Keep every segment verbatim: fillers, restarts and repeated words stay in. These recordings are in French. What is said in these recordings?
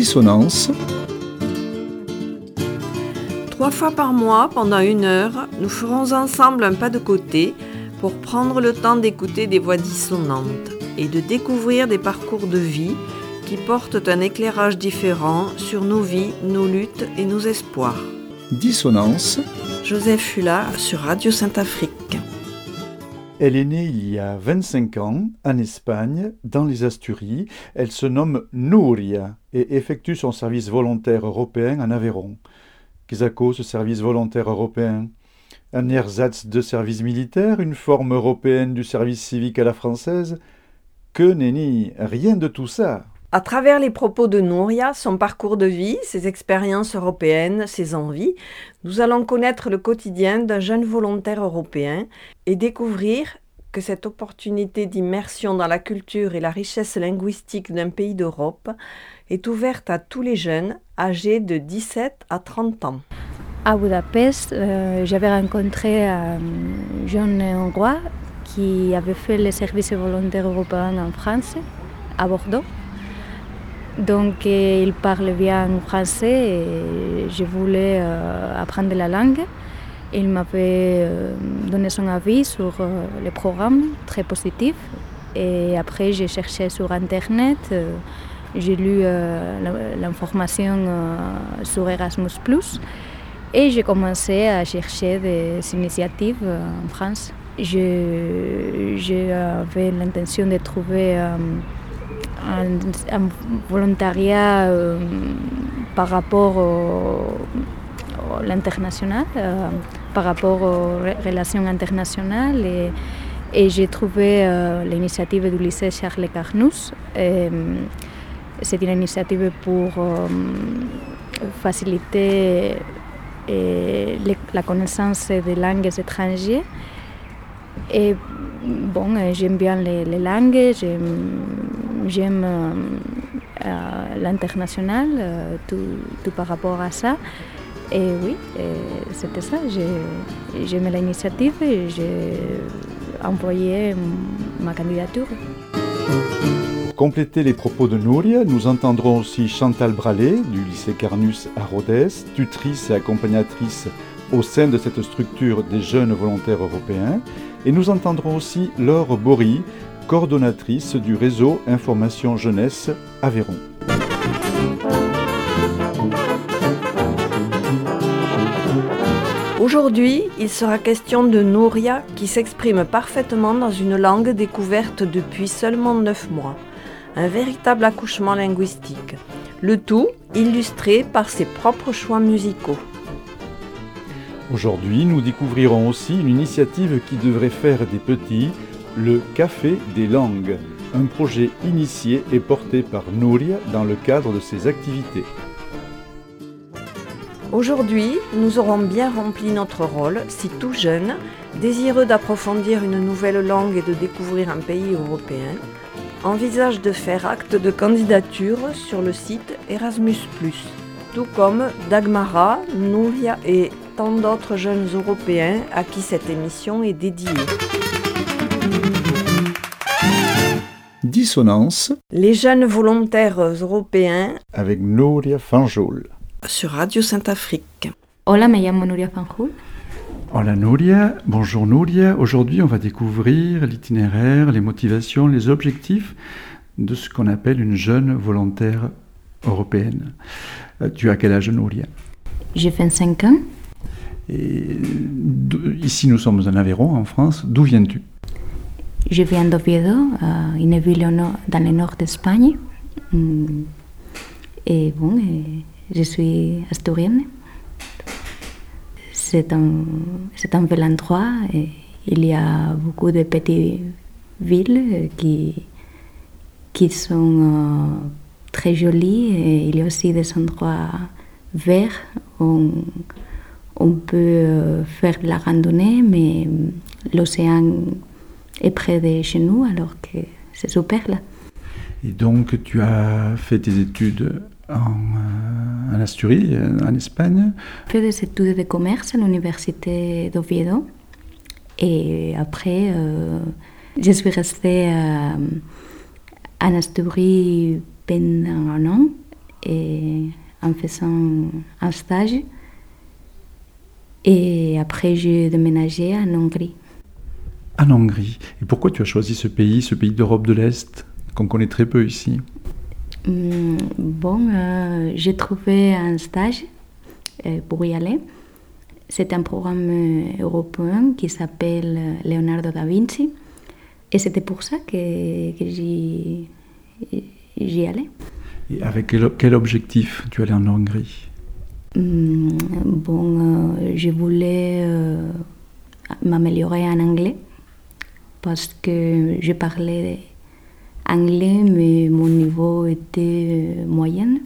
Dissonance. Trois fois par mois, pendant une heure, nous ferons ensemble un pas de côté pour prendre le temps d'écouter des voix dissonantes et de découvrir des parcours de vie qui portent un éclairage différent sur nos vies, nos luttes et nos espoirs. Dissonance. Joseph Fula sur Radio Sainte-Afrique. Elle est née il y a vingt-cinq ans, en Espagne, dans les Asturies. Elle se nomme Núria et effectue son service volontaire européen en Aveyron. Qu'est-ce que ce service volontaire européen ? Un ersatz de service militaire, une forme européenne du service civique à la française ? Que nenni, rien de tout ça. À travers les propos de Núria, son parcours de vie, ses expériences européennes, ses envies, nous allons connaître le quotidien d'un jeune volontaire européen et découvrir que cette opportunité d'immersion dans la culture et la richesse linguistique d'un pays d'Europe est ouverte à tous les jeunes âgés de dix-sept à trente ans. À Budapest, euh, j'avais rencontré un jeune Hongrois qui avait fait le service volontaire européen en France, à Bordeaux. Donc euh, il parle bien français et je voulais euh, apprendre la langue. Il m'avait euh, donné son avis sur euh, le programme, très positif. Et après j'ai cherché sur Internet, euh, j'ai lu euh, l'information euh, sur Erasmus plus, et j'ai commencé à chercher des initiatives euh, en France. Je, j'avais l'intention de trouver euh, un, un volontariat euh, par rapport au, à l'international, euh, par rapport aux relations internationales. Et, et j'ai trouvé euh, l'initiative du lycée Charles Carnus. Et, c'est une initiative pour euh, faciliter et, les, la connaissance des langues étrangères. Et bon, j'aime bien les, les langues, j'aime, j'aime euh, l'international, euh, tout, tout par rapport à ça. Et oui, et c'était ça. J'ai, j'aimais l'initiative et j'ai envoyé ma candidature. Pour compléter les propos de Núria, nous entendrons aussi Chantal Bralé du lycée Carnus à Rodez, tutrice et accompagnatrice au sein de cette structure des jeunes volontaires européens. Et nous entendrons aussi Laure Bory, coordonnatrice du réseau Information Jeunesse Aveyron. Aujourd'hui, il sera question de Núria qui s'exprime parfaitement dans une langue découverte depuis seulement neuf mois. Un véritable accouchement linguistique. Le tout illustré par ses propres choix musicaux. Aujourd'hui, nous découvrirons aussi une initiative qui devrait faire des petits, le Café des langues, un projet initié et porté par Núria dans le cadre de ses activités. Aujourd'hui, nous aurons bien rempli notre rôle si tout jeune, désireux d'approfondir une nouvelle langue et de découvrir un pays européen, envisage de faire acte de candidature sur le site Erasmus plus, tout comme Dagmara, Núria et tant d'autres jeunes européens à qui cette émission est dédiée. Dissonance. Les jeunes volontaires européens avec Núria Fanjul. Sur Radio Sainte-Afrique. Hola, me llamo Núria Fanjul. Hola Núria, bonjour Núria. Aujourd'hui, on va découvrir l'itinéraire, les motivations, les objectifs de ce qu'on appelle une jeune volontaire européenne. Tu as quel âge, Núria ? J'ai vingt-cinq ans. Et ici, nous sommes en Aveyron, en France. D'où viens-tu ? Je viens d'Oviedo, une ville dans le nord d'Espagne. Et bon, je suis asturienne. C'est un, c'est un bel endroit. Et il y a beaucoup de petites villes qui, qui sont euh, très jolies. Et il y a aussi des endroits verts où on peut faire de la randonnée, mais l'océan est près de chez nous, alors que c'est super là. Et donc, tu as fait tes études en, en Asturie, en Espagne. J'ai fait des études de commerce à l'université d'Oviedo. Et après, euh, je suis restée euh, en Asturie pendant un an. et en faisant un stage. Et après, j'ai déménagé en Hongrie. En Hongrie. Et pourquoi tu as choisi ce pays, ce pays d'Europe de l'Est, qu'on connaît très peu ici? Hum, Bon, euh, j'ai trouvé un stage euh, pour y aller. C'est un programme euh, européen qui s'appelle euh, Leonardo da Vinci. Et c'était pour ça que, que j'y, j'y allais. Et avec quel, quel objectif tu allais en Hongrie? Hum, Bon, euh, je voulais euh, m'améliorer en anglais parce que je parlais anglais, mais mon niveau était euh, moyen.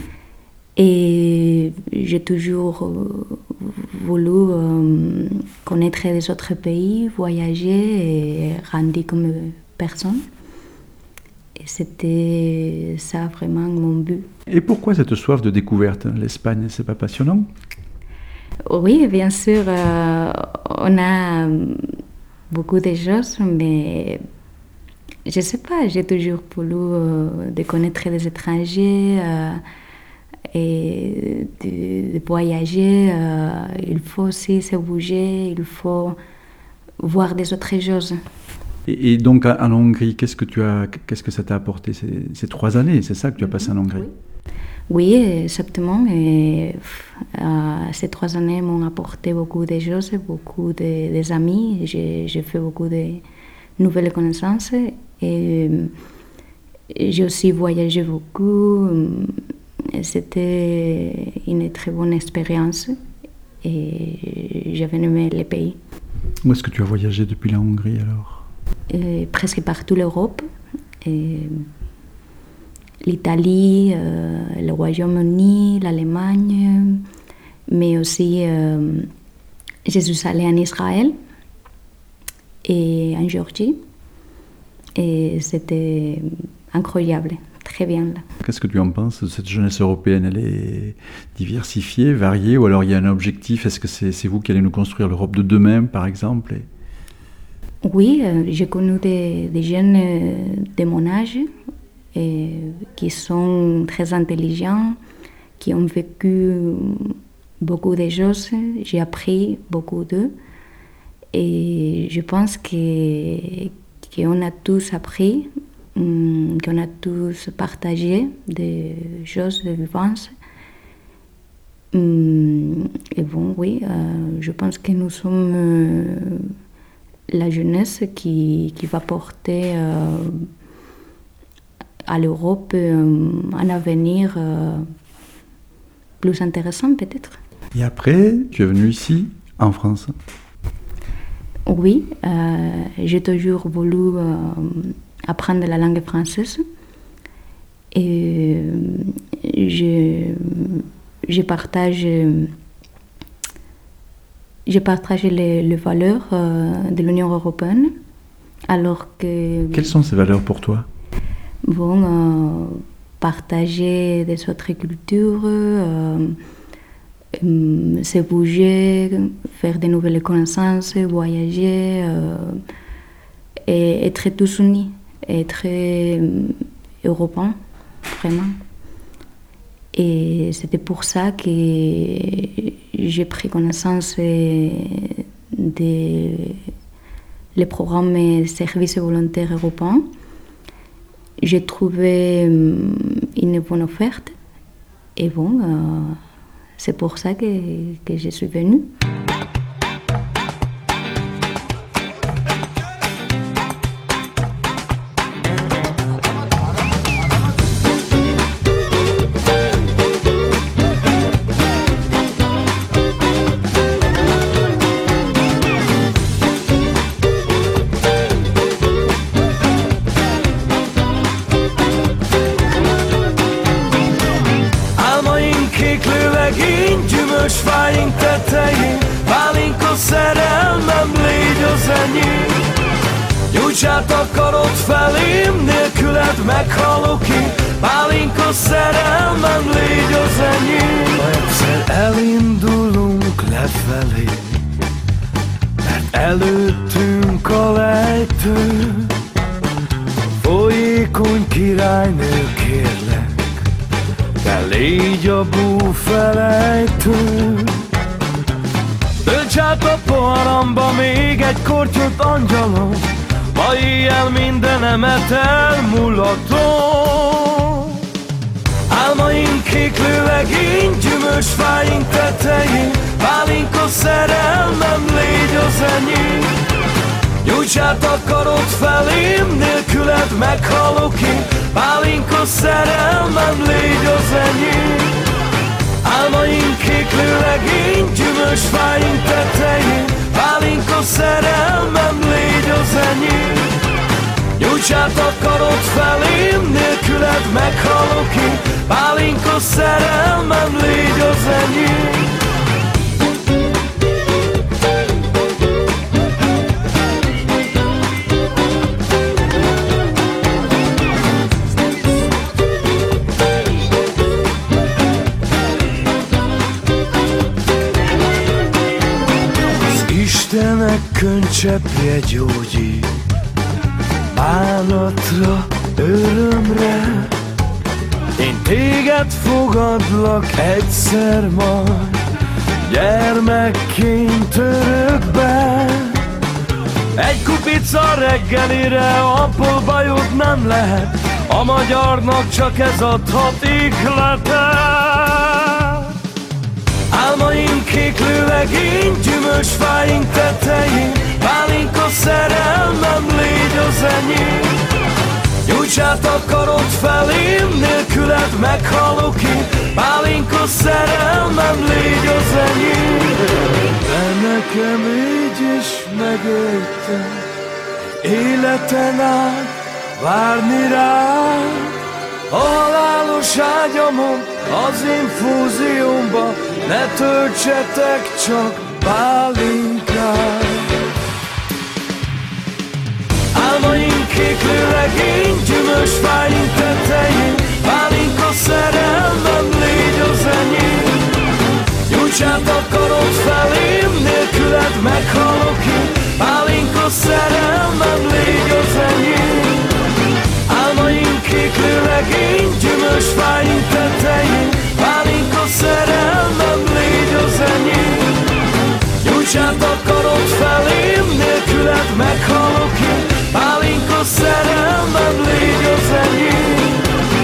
Et j'ai toujours euh, voulu euh, connaître les autres pays, voyager et grandir comme personne. Et c'était ça vraiment mon but. Et pourquoi cette soif de découverte? L'Espagne, c'est pas passionnant? Oui, bien sûr, euh, on a beaucoup de choses, mais je ne sais pas, j'ai toujours voulu euh, de connaître les étrangers euh, et de, de voyager. Euh, il faut aussi se bouger, il faut voir des autres choses. Et, et donc en Hongrie, qu'est-ce que tu as, qu'est-ce que ça t'a apporté ces, ces trois années? C'est ça que tu as passé en Hongrie? Oui, exactement. Et, euh, ces trois années m'ont apporté beaucoup de choses, beaucoup de, des amis. J'ai, j'ai fait beaucoup de nouvelles connaissances. Et, et j'ai aussi voyagé beaucoup. C'était une très bonne expérience. Et j'avais aimé le pays. Où est-ce que tu as voyagé depuis la Hongrie alors? Et presque partout l'Europe. Et l'Italie, euh, le Royaume-Uni, l'Allemagne, mais aussi euh, je suis allée en Israël et en Géorgie. Et c'était incroyable, très bien là. Qu'est-ce que tu en penses de cette jeunesse européenne? Elle est diversifiée, variée, ou alors il y a un objectif? Est-ce que c'est, c'est vous qui allez nous construire l'Europe de demain, par exemple? Et... Oui, euh, j'ai connu des, des jeunes euh, de mon âge et, qui sont très intelligents, qui ont vécu beaucoup de choses. J'ai appris beaucoup d'eux. Et je pense que, qu'on a tous appris, qu'on a tous partagé des choses, des vivances. Et bon, oui, euh, je pense que nous sommes euh, la jeunesse qui, qui va porter euh, à l'Europe euh, un avenir euh, plus intéressant peut-être. Et après, tu es venu ici, en France? Oui, euh, j'ai toujours voulu euh, apprendre la langue française. Et euh, je, je partage, je partage les, les valeurs euh, de l'Union européenne. Alors que, Quelles sont ces valeurs pour toi? Bon, euh, partager des autres cultures, euh, euh, se bouger, faire de nouvelles connaissances, voyager, euh, et être tous unis, être euh, européens, vraiment. Et c'était pour ça que j'ai pris connaissance des les programmes services volontaires européens. J'ai trouvé une bonne offerte et bon, euh, c'est pour ça que, que je suis venue. Fáink tetején, pálinka szerelmem, légy az enyém. Nyújts át a karod felém, nélküled meghalok én. Pálinka szerelmem, légy az enyém. Ha egyszer elindulunk lefelé, mert előttünk a lejtő, folyékony királynő, kérlek, de légy így a búfelejtő. Tölts át a poharamba még egy kortyot, angyalom, ma éjjel mindenemet elmulatom. Álmaink kéklő legény, gyümölcs fáink tetején, pálinka szerelmem, légy az enyém. Nyújts át a karod felém, nélküled meghalok én, pálinka szerelmem, légy az enyém. Álmaink kéklő legény, gyümölcs fáink tetején, pálinka szerelmem, légy az enyém. Nyújts át a karod felém, nélküled meghalok én, pálinka szerelmem, légy az enyém. Istenek könycseppje gyógyít, bánatra, örömre. Én téged fogadlak egyszer majd, gyermekként örökbe. Egy kupica reggelire, abból bajod nem lehet, a magyarnak csak ez adhat ihletet. Álmaink kéklő legény, gyümölcs fáink tetején, pálinka szerelmem, légy az enyém. Nyújts át a karod felém, nélküled meghalok én, pálinka szerelmem, légy az enyém. De nekem így is megöltem, életen át várni rád. A halálos ágyamon, az infúziómba, ne töltsetek csak pálinkát. Álmaink kéklő legény, gyümölcs fáink tetején, pálinka szerelmem, légy az enyém. Nyújts át a karod felém, nélküled meghalok én, pálinka szerelmem, légy az enyém. Álmaink kéklő legény, gyümölcs fáink tetején, pálinka szerelmem, légy az enyém. Nyújts át a karod felém, nélküled meghalok én, pálinka szerelmem, légy az enyém.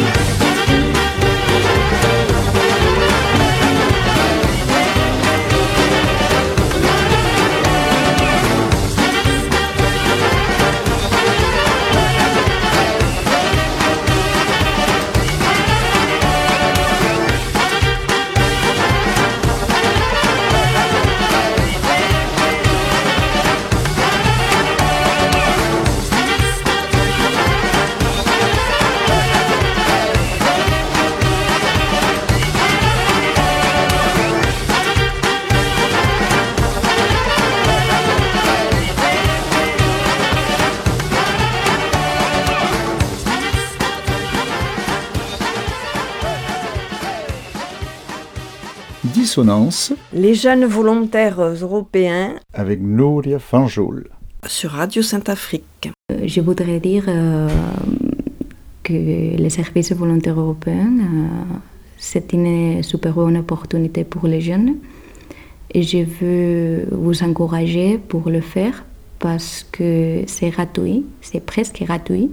Dissonance. Les jeunes volontaires européens Avec Nouria Fanjoul. Sur Radio Sainte-Afrique. Je voudrais dire euh, que les services volontaires européens, euh, c'est une super bonne opportunité pour les jeunes. Et je veux vous encourager pour le faire parce que c'est gratuit, c'est presque gratuit.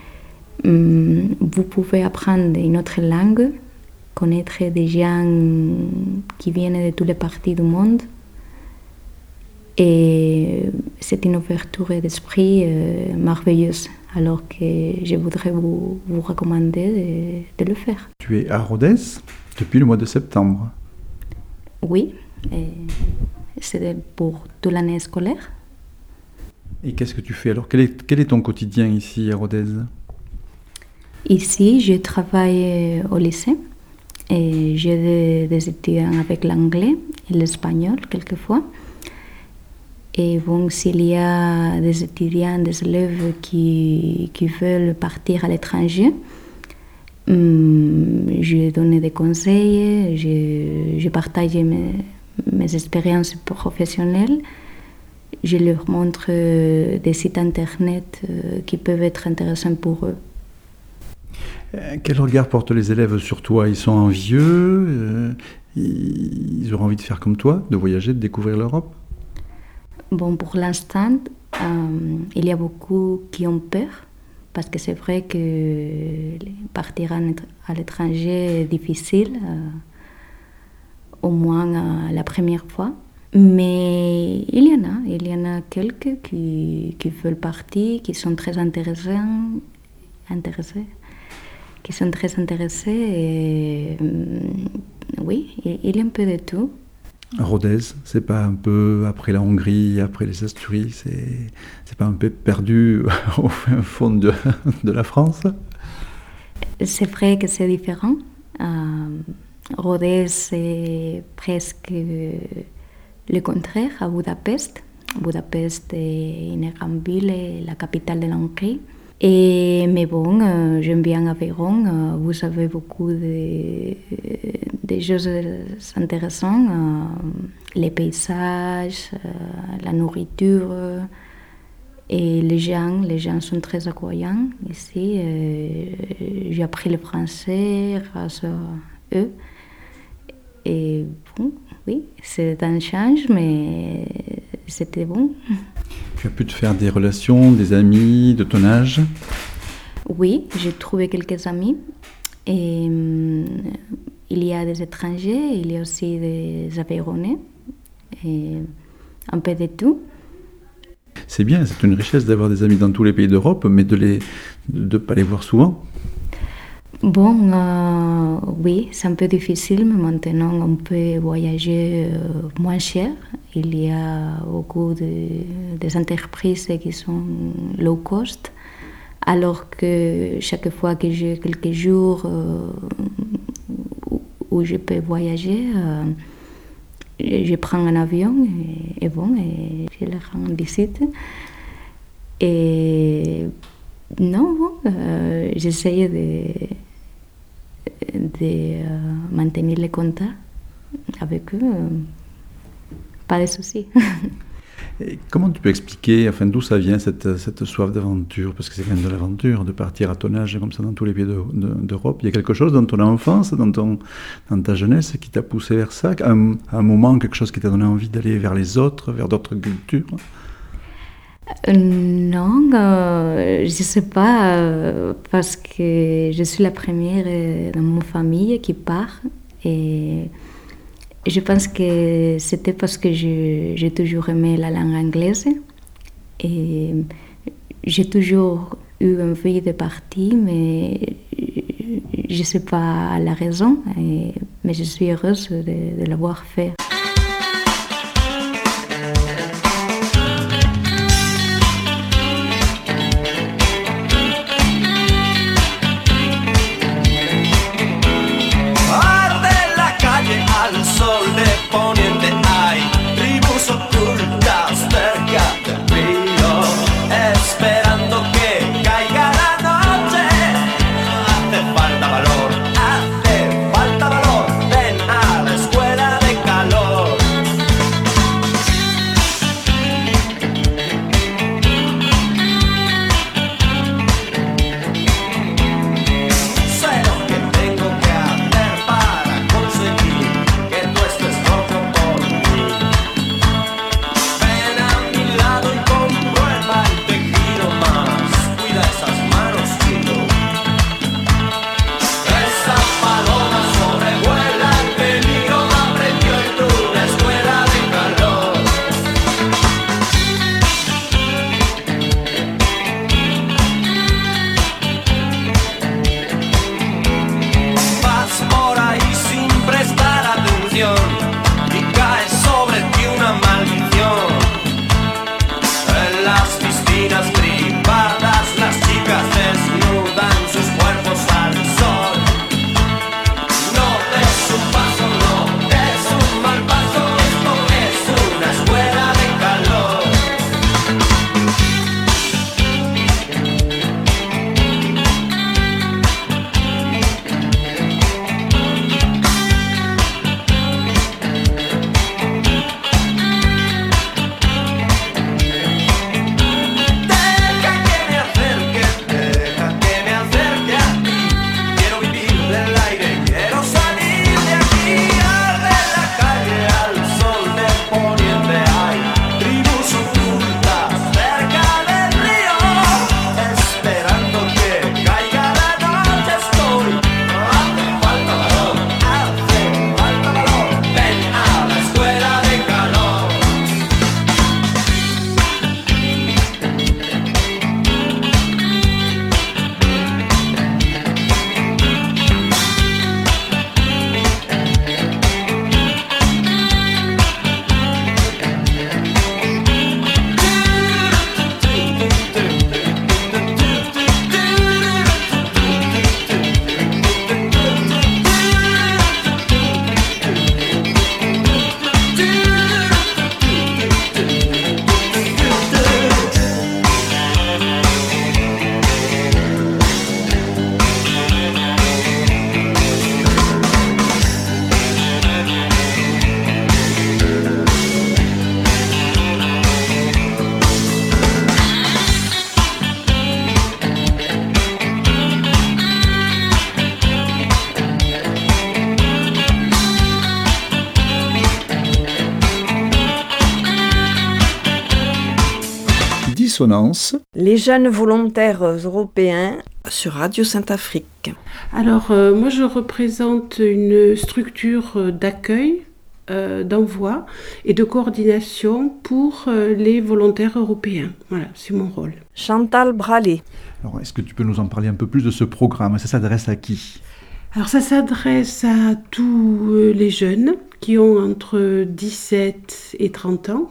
Vous pouvez apprendre une autre langue, connaître des gens qui viennent de toutes les parties du monde. Et c'est une ouverture d'esprit euh, merveilleuse. Alors que je voudrais vous, vous recommander de, de le faire. Tu es à Rodez depuis le mois de septembre. Oui, et c'est pour toute l'année scolaire. Et qu'est-ce que tu fais alors? Quel est, quel est ton quotidien ici à Rodez? Ici, je travaille au lycée et j'ai des, des étudiants avec l'anglais et l'espagnol quelquefois. Et bon, s'il y a des étudiants, des élèves qui, qui veulent partir à l'étranger, hum, je donne des conseils, je, je partage mes, mes expériences professionnelles, je leur montre des sites internet qui peuvent être intéressants pour eux. Quel regard portent les élèves sur toi? Ils sont envieux, euh, ils auront envie de faire comme toi, de voyager, de découvrir l'Europe? Bon, pour l'instant, euh, il y a beaucoup qui ont peur, parce que c'est vrai que partir à l'étranger est difficile, euh, au moins euh, la première fois. Mais il y en a, il y en a quelques qui, qui veulent partir, qui sont très intéressants, intéressés, qui sont très intéressés. Et, euh, oui, il y a un peu de tout. Rodez, c'est pas un peu après la Hongrie, après les Asturies, c'est, c'est pas un peu perdu au fin fond de, de la France? C'est vrai que c'est différent. Euh, Rodez, c'est presque le contraire à Budapest. Budapest est une grande ville, la capitale de la Hongrie. Et, mais bon, euh, j'aime bien Aveyron. Euh, vous avez beaucoup de, de choses intéressantes. Euh, les paysages, euh, la nourriture et les gens. Les gens sont très accueillants ici. Euh, j'ai appris le français grâce à eux. Et bon, oui, c'est un change, mais c'était bon. Tu as pu te faire des relations, des amis de ton âge? Oui, j'ai trouvé quelques amis. Et, hum, il y a des étrangers, il y a aussi des Aveyronnais, et un peu de tout. C'est bien, c'est une richesse d'avoir des amis dans tous les pays d'Europe, mais de ne de pas les voir souvent. Bon, euh, oui, c'est un peu difficile, mais maintenant on peut voyager euh, moins cher. Il y a beaucoup de, des entreprises qui sont low cost, alors que chaque fois que j'ai quelques jours euh, où je peux voyager, euh, je prends un avion et, et bon, et je les rends visite. Et non, bon, euh, j'essaye de de euh, maintenir les contacts avec eux, euh, pas de soucis. Et comment tu peux expliquer, enfin, d'où ça vient cette, cette soif d'aventure? Parce que c'est quand même de l'aventure, de partir à ton âge comme ça dans tous les pays de, de, d'Europe. Il y a quelque chose dans ton enfance, dans, ton, dans ta jeunesse qui t'a poussé vers ça? À un, à un moment, quelque chose qui t'a donné envie d'aller vers les autres, vers d'autres cultures? Euh, non, euh, je ne sais pas, euh, parce que je suis la première euh, dans ma famille qui part. Et je pense que c'était parce que je, j'ai toujours aimé la langue anglaise. Et j'ai toujours eu envie de partir, mais je ne sais pas la raison. Et, mais je suis heureuse de, de l'avoir fait. Falta valor, ven a la escuela de calor. Dissonance. Les jeunes volontaires européens sur Radio Sainte-Afrique. Alors, euh, moi, je représente une structure d'accueil, euh, d'envoi et de coordination pour euh, les volontaires européens. Voilà, c'est mon rôle. Chantal Bralé. Alors, est-ce que tu peux nous en parler un peu plus de ce programme ? Ça s'adresse à qui ? Alors, ça s'adresse à tous euh, les jeunes qui ont entre dix-sept et trente ans.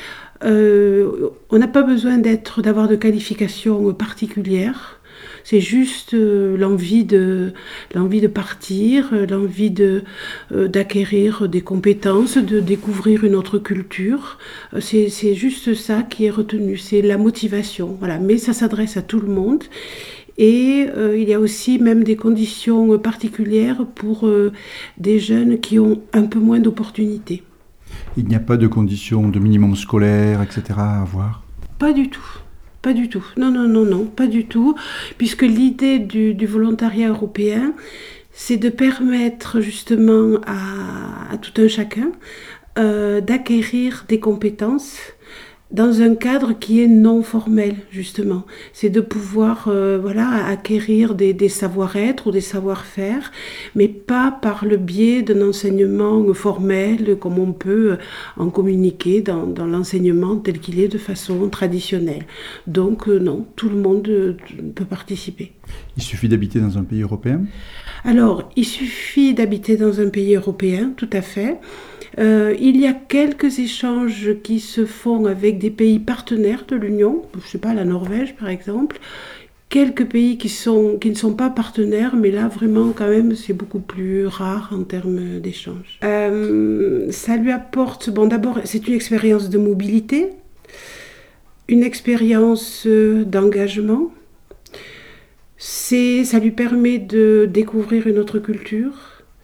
Euh, on n'a pas besoin d'être, d'avoir de qualifications particulières. C'est juste euh, l'envie de, l'envie de partir, euh, l'envie de, euh, d'acquérir des compétences, de découvrir une autre culture. Euh, c'est, c'est juste ça qui est retenu, c'est la motivation. Voilà. Mais ça s'adresse à tout le monde. Et euh, il y a aussi même des conditions particulières pour euh, des jeunes qui ont un peu moins d'opportunités. Il n'y a pas de conditions de minimum scolaire, et cetera à avoir ? Pas du tout. Pas du tout. Non, non, non, non, pas du tout. Puisque l'idée du, du volontariat européen, c'est de permettre justement à, à tout un chacun euh, d'acquérir des compétences dans un cadre qui est non formel, justement. C'est de pouvoir euh, voilà, acquérir des, des savoir-être ou des savoir-faire, mais pas par le biais d'un enseignement formel, comme on peut en communiquer dans, dans l'enseignement tel qu'il est de façon traditionnelle. Donc euh, non, tout le monde euh, peut participer. Il suffit d'habiter dans un pays européen ? Alors, il suffit d'habiter dans un pays européen, tout à fait. Euh, il y a quelques échanges qui se font avec des pays partenaires de l'Union, je ne sais pas, la Norvège par exemple, quelques pays qui, sont, qui ne sont pas partenaires, mais là vraiment quand même c'est beaucoup plus rare en termes d'échanges. Euh, ça lui apporte, bon d'abord c'est une expérience de mobilité, une expérience d'engagement, c'est, ça lui permet de découvrir une autre culture.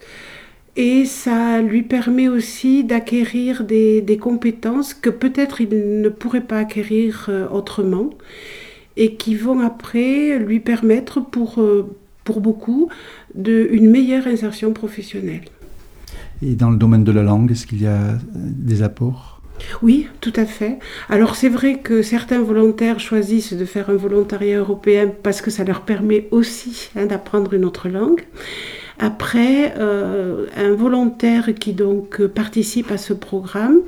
Et ça lui permet aussi d'acquérir des, des compétences que peut-être il ne pourrait pas acquérir euh, autrement et qui vont après lui permettre pour, euh, pour beaucoup de, une meilleure insertion professionnelle. Et dans le domaine de la langue, est-ce qu'il y a des apports ? Oui, tout à fait. Alors c'est vrai que certains volontaires choisissent de faire un volontariat européen parce que ça leur permet aussi hein, d'apprendre une autre langue. Après, euh, un volontaire qui donc participe à ce programme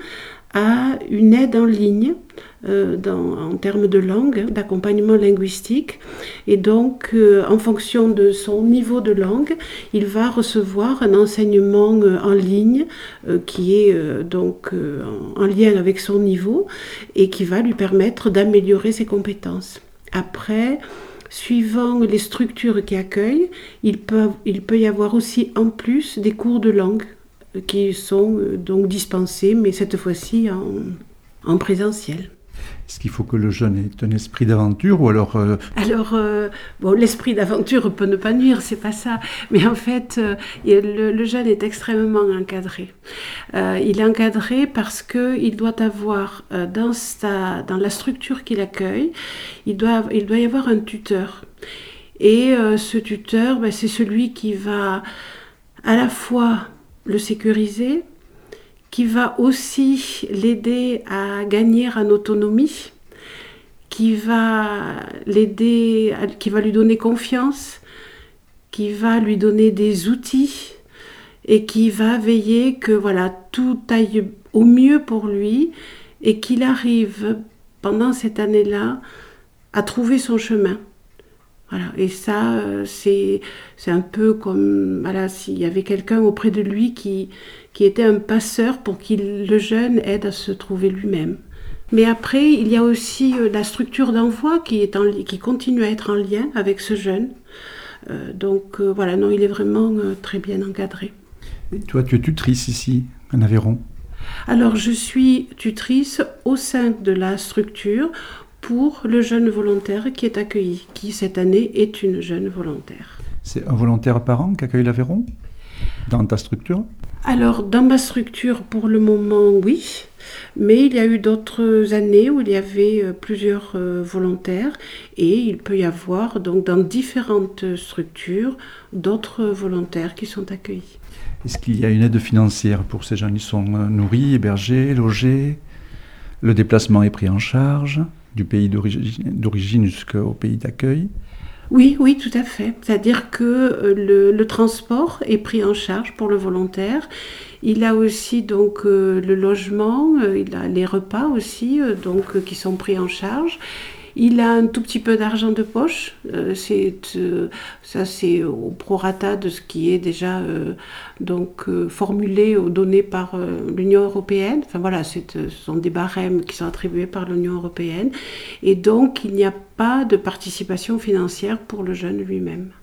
a une aide en ligne euh, dans, en termes de langue, d'accompagnement linguistique. Et donc, euh, en fonction de son niveau de langue, il va recevoir un enseignement euh, en ligne euh, qui est euh, donc euh, en, en lien avec son niveau et qui va lui permettre d'améliorer ses compétences. Après, suivant les structures qui accueillent, il peut, il peut y avoir aussi en plus des cours de langue qui sont donc dispensés, mais cette fois-ci en, en présentiel. Est-ce qu'il faut que le jeune ait un esprit d'aventure ou alors... Euh... Alors, euh, bon, l'esprit d'aventure peut ne pas nuire, c'est pas ça. Mais en fait, euh, le, le jeune est extrêmement encadré. Euh, il est encadré parce qu'il doit avoir, euh, dans, sa, dans la structure qu'il accueille, il doit, il doit y avoir un tuteur. Et euh, ce tuteur, ben, c'est celui qui va à la fois le sécuriser, qui va aussi l'aider à gagner en autonomie, qui va l'aider, qui va lui donner confiance, qui va lui donner des outils et qui va veiller que voilà, tout aille au mieux pour lui et qu'il arrive pendant cette année-là à trouver son chemin. Voilà. Et ça, c'est, c'est un peu comme voilà, s'il y avait quelqu'un auprès de lui qui, qui était un passeur pour qu'il, le jeune aide à se trouver lui-même. Mais après, il y a aussi la structure d'envoi qui, est en, qui continue à être en lien avec ce jeune. Euh, donc euh, voilà, non, il est vraiment euh, très bien encadré. Et toi, tu es tutrice ici, en Aveyron ? Alors, je suis tutrice au sein de la structure pour le jeune volontaire qui est accueilli, qui cette année est une jeune volontaire. C'est un volontaire par an qui accueille l'Aveyron dans ta structure ? Alors, dans ma structure, pour le moment, oui. Mais il y a eu d'autres années où il y avait plusieurs volontaires et il peut y avoir donc dans différentes structures d'autres volontaires qui sont accueillis. Est-ce qu'il y a une aide financière pour ces jeunes ? Ils sont nourris, hébergés, logés ? Le déplacement est pris en charge ? du pays d'origine, d'origine jusqu'au pays d'accueil. Oui, oui, tout à fait. C'est-à-dire que le, le transport est pris en charge pour le volontaire. Il a aussi donc euh, le logement, euh, il a les repas aussi, euh, donc euh, qui sont pris en charge. Il a un tout petit peu d'argent de poche. Euh, c'est, euh, ça, c'est au prorata de ce qui est déjà euh, donc euh, formulé ou donné par euh, l'Union européenne. Enfin voilà, c'est, ce sont des barèmes qui sont attribués par l'Union européenne. Et donc, il n'y a pas de participation financière pour le jeune lui-même.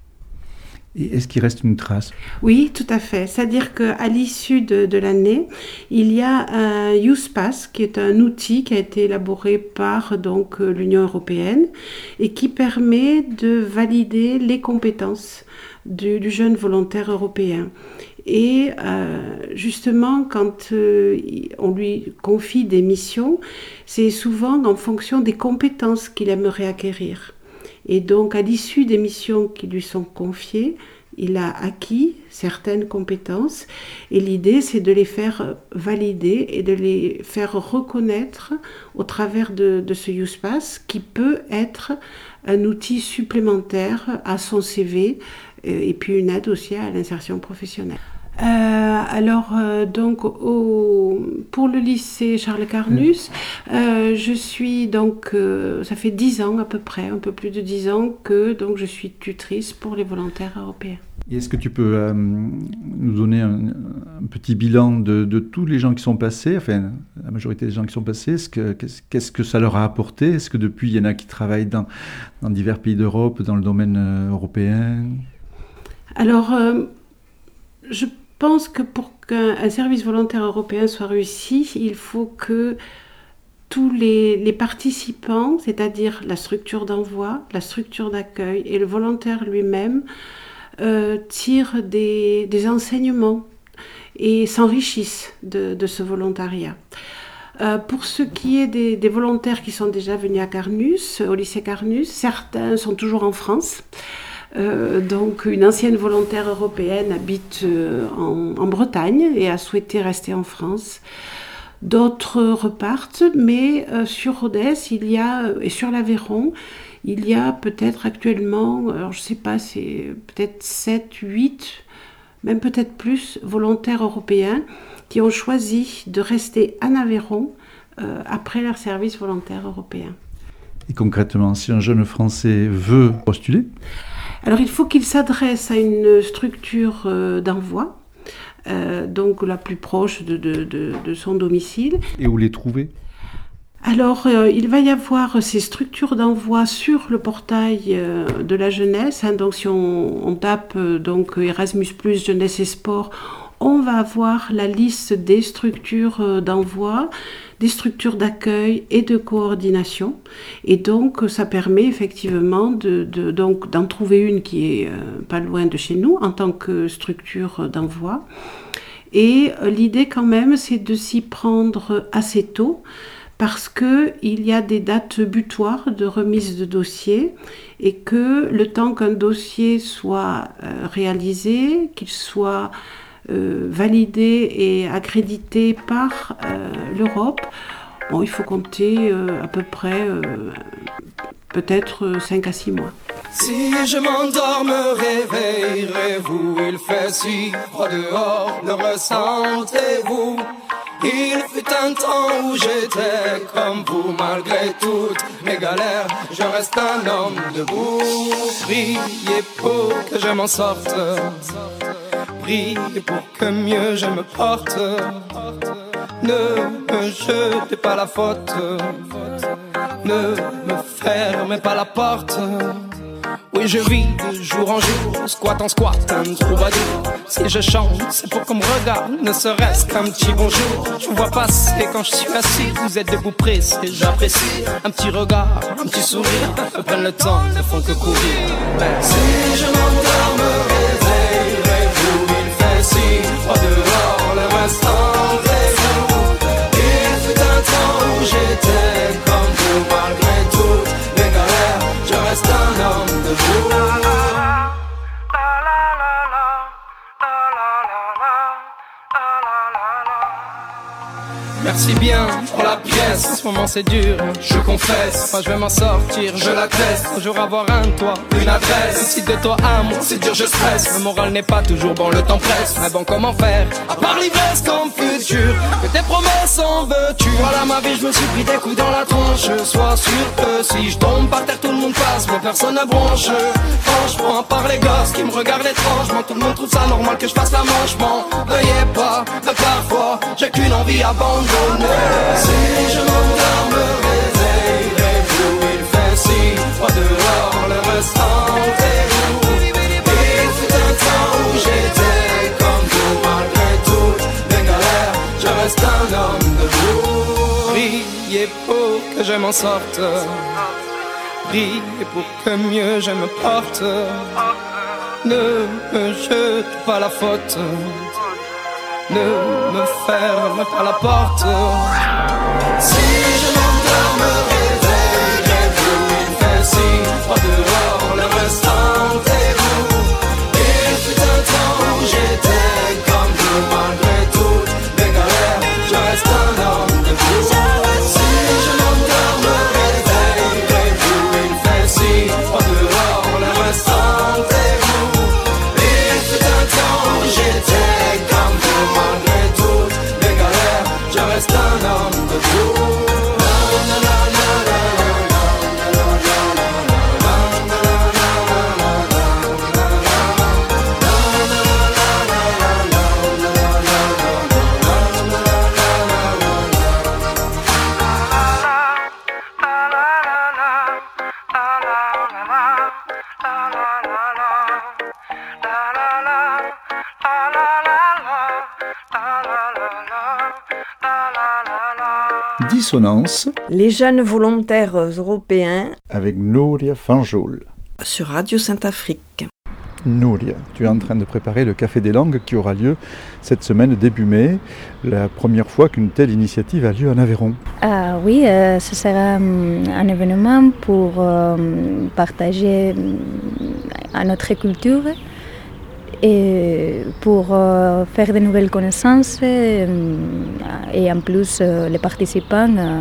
Et est-ce qu'il reste une trace ? Oui, tout à fait. C'est-à-dire qu'à l'issue de, de l'année, il y a un Youth Pass, qui est un outil qui a été élaboré par donc, l'Union européenne et qui permet de valider les compétences du, du jeune volontaire européen. Et euh, justement, quand euh, on lui confie des missions, c'est souvent en fonction des compétences qu'il aimerait acquérir. Et donc, à l'issue des missions qui lui sont confiées, il a acquis certaines compétences et l'idée, c'est de les faire valider et de les faire reconnaître au travers de, de ce Youth Pass qui peut être un outil supplémentaire à son C V et puis une aide aussi à l'insertion professionnelle. Euh, alors, euh, donc, au, pour le lycée Charles Carnus, euh, je suis donc, euh, ça fait dix ans à peu près, un peu plus de dix ans que donc, je suis tutrice pour les volontaires européens. Et est-ce que tu peux euh, nous donner un, un petit bilan de, de tous les gens qui sont passés, enfin, la majorité des gens qui sont passés, est-ce que, qu'est-ce, qu'est-ce que ça leur a apporté ? Est-ce que depuis, il y en a qui travaillent dans, dans divers pays d'Europe, dans le domaine euh, européen ? Alors, euh, je Je pense que pour qu'un service volontaire européen soit réussi, il faut que tous les, les participants, c'est-à-dire la structure d'envoi, la structure d'accueil et le volontaire lui-même, euh, tirent des, des enseignements et s'enrichissent de, de ce volontariat. Euh, pour ce qui est des, des volontaires qui sont déjà venus à Carnus, au lycée Carnus, certains sont toujours en France. Euh, donc une ancienne volontaire européenne habite euh, en, en Bretagne et a souhaité rester en France. D'autres repartent, mais euh, sur Rodez il y a, et sur l'Aveyron, il y a peut-être actuellement, alors je ne sais pas, c'est peut-être sept, huit, même peut-être plus, volontaires européens qui ont choisi de rester en Aveyron euh, après leur service volontaire européen. Et concrètement, si un jeune Français veut postuler ? Alors il faut qu'il s'adresse à une structure euh, d'envoi, euh, donc la plus proche de, de, de, de son domicile. Et où les trouver ? Alors euh, il va y avoir ces structures d'envoi sur le portail euh, de la jeunesse. Hein, donc si on, on tape euh, donc Erasmus plus, jeunesse et sport, on va avoir la liste des structures euh, d'envoi, des structures d'accueil et de coordination. Et donc, ça permet effectivement de, de, donc, d'en trouver une qui est euh, pas loin de chez nous en tant que structure d'envoi. Et euh, l'idée quand même, c'est de s'y prendre assez tôt parce qu'il y a des dates butoirs de remise de dossier et que le temps qu'un dossier soit euh, réalisé, qu'il soit Euh, validé et accrédité par euh, l'Europe, bon, il faut compter euh, à peu près euh, peut-être cinq à six mois. Si je m'endors, me réveillerez-vous? Il fait si froid dehors, le ressentez-vous? Il fut un temps où j'étais comme vous, malgré toutes mes galères, je reste un homme debout. Priez pour que je m'en sorte, priez pour que mieux je me porte. Ne me jetez pas la faute, ne me fermez pas la porte. Oui, je vis de jour en jour, squat en squat, un troubadour. Si je chante, c'est pour qu'on me regarde, ne serait-ce qu'un petit bonjour. Je vous vois passer quand je suis assis, vous êtes debout pressé, j'apprécie. Un petit regard, un petit sourire, me prennent le temps, ne font que courir. Si je m'endors, me réveillerez-vous? Il fait si froid dehors, le reste rendez-vous. Il fut un temps où j'étais comme vous, malgré toutes mes galères, je reste un homme debout. Merci bien, pour la pièce. En ce moment c'est dur, je confesse. Moi je vais m'en sortir, je l'atteste. Un jour avoir un toit, une adresse. Même si de toi à moi c'est dur, je stresse. Le moral n'est pas toujours bon, le temps presse. Mais bon, comment faire? À part l'ivresse comme futur, que tes promesses en veux-tu? Voilà ma vie, je me suis pris des coups dans la tronche. Sois sûr que si je tombe par terre, tout le monde passe, mais personne ne bronche. Franchement, à part les gosses qui me regardent étrangement, tout le monde trouve ça normal que je fasse la manche. M'en veuillez pas, mais parfois j'ai qu'une envie abandonnée. Si je m'endors, me réveillerez-vous? Il fait si froid dehors, le restant est vous. Il fut un temps où j'étais comme vous, malgré toutes mes galères, je reste un homme debout. Priez pour que je m'en sorte, priez pour que mieux je me porte. Ne me jete pas la faute, ne me ferme pas la porte. Si je m'endors, me réveillerez-vous? Il fait si froid dehors, le restant est vous. Il fut un temps où j'étais comme vous, malgré toutes mes galères, je reste un homme debout. Si je m'endors, me réveillerez-vous? Il fait si froid dehors, le restant est vous. Il fut un temps où j'étais comme vous, malgré toutes mes galères, je reste un homme debout. Dissonance Les jeunes volontaires européens avec Nouria Fanjoul. sur Radio Sainte-Afrique. Nouria, tu es en train de préparer le Café des Langues qui aura lieu cette semaine début mai, la première fois qu'une telle initiative a lieu en Aveyron. Ah oui, euh, ce sera um, un événement pour euh, partager euh, notre culture et pour euh, faire de nouvelles connaissances euh, et en plus euh, les participants euh,